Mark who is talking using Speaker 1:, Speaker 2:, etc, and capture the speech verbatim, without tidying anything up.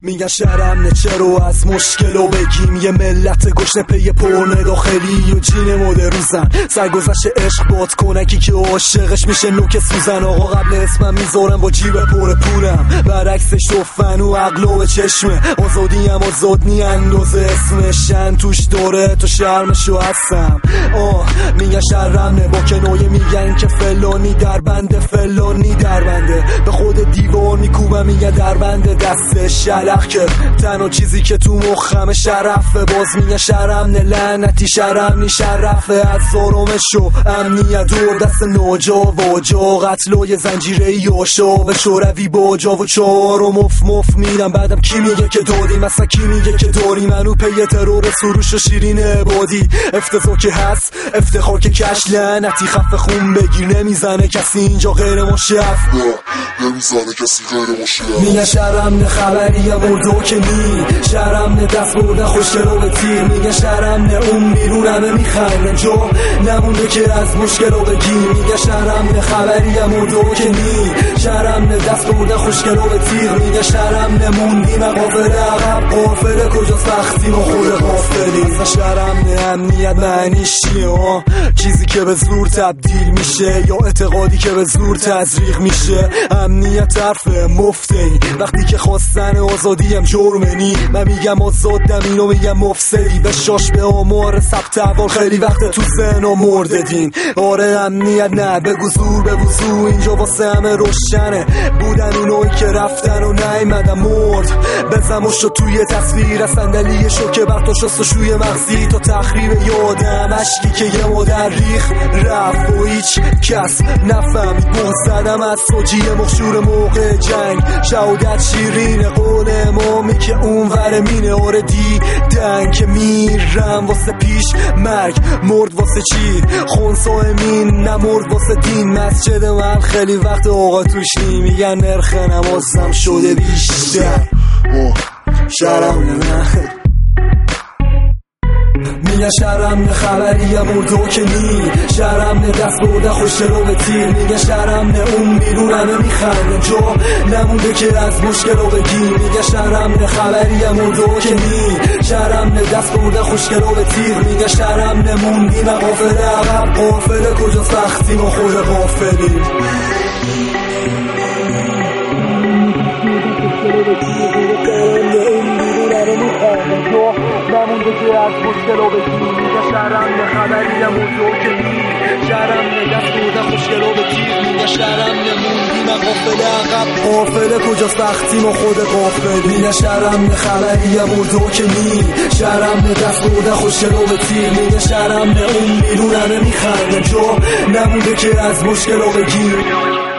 Speaker 1: میگن شرم چرا از مشکلو بگیم، یه ملت گشنه پی پرنه داخلی و جین مده روزن، سرگذشت عشق باد کنکی که عاشقش میشه نوک سوزن. آقا قبل اسمم میذارم با جیب پر پولم، برعکسش توفن و عقل و چشمه، آزادی هم آزاد نی اندازه اسمشن توش داره تو شرمشو هستم. آه میگن شرمه با کنایه میگن که فلانی در بنده فلانی در بنده، به خود دیوار میکوبم میگن در بنده دستش شلق که تنها چیزی که تو مخم شرفه. باز میگن شرم نه لعنتی شرم نی شرفه، از زارمشو امنیت دور دست ناجا واجا، قتل و یه زنجیره یاشا به شوروی باجا و چهار و مف مف میرم. بعدم کی میگه که دادیم مثلا کی میگه که داری منو پی ترور سروش و شیرین عبادی. افتضاح که هست افتخار که کش لعنتی خفه خون بگیر، نمیزنه کسی اینجا غیر ما شف
Speaker 2: نمیزنه کسی غیر ما شف.
Speaker 1: میگن شرم نه خبری مردو که نی، شرم نه دست بردن خوشگلو به تیر، میگن شرم نه اون بیرون همه میخندن جا نمونده که از مشکلو بگی. میگن شرم نه خبری مردو که نی، شرم نه دست بردن خوشگلو به تیر، میگن شرم نه موندیم قافل عقب قافل کجاست وقتی ما خود قافلی. اصلا شرم نه امنیت معنیش چیه؟ چیزی که به زور تبدیل میشه یا اعتقادی که به زور تزریق میشه. امنیت حرف مفته وقتی که خواستن آزادیم جرمنی، من میگم آزادم اینو میگم مفسدی، به شاش به آمار ثبت اول خیلی وقت تو زنا مرده دین. آره امنیت نه بگو زور به وضوع اینجا واسه همه روشنه، بودن اونایی که رفتن و نیمدن مرد بزمو شد توی تصویر از صندلی شو که بر تو شست و شوی مغزی تا تخریب یادم عشقی که یه مادر ریخ رفت و هیچ کس نفهمید. بغض زدم از سوجی مخشور موقع جنگ، شهادت شیرین قول امامی که اون ور مینه. آره دیدن که میرم واسه پیش مرگ، مرد واسه چی خونسا امین نمرد واسه دین. مسجد من خیلی وقت آقا توش نی، میگن نرخ نمازم شده بیشتر. شرم نه میگن شرم نه خبری مردو که نی، شرم نه دست بردن خوشگلو به تیر، میگن شرم نه اون بیرون همه میخندن جا نمونده که از مشکلو بگی. میگن شرم نه خبری مردو که نی، شرم نه دست بردن خوشگلو به تیر، میگن شرم نه موندیم قافل عقب قافل کجاست وقتی ما خود قافلیم. نمونده که از مشکلو بگی. میگه شرم نه خبری مردو که نی، شرم نه دست بردن خوشگلو به تیر، میگه شرم نه موندیم قافل عقب قافل کجاست وقتی ما خود قافل. میگه شرم نه خبری مردو که نی، شرم نه دست بردن خوشگلو به تیر، میگه شرم نه اون بیرون همه میخندن جا نمونده که از مشکلو بگی.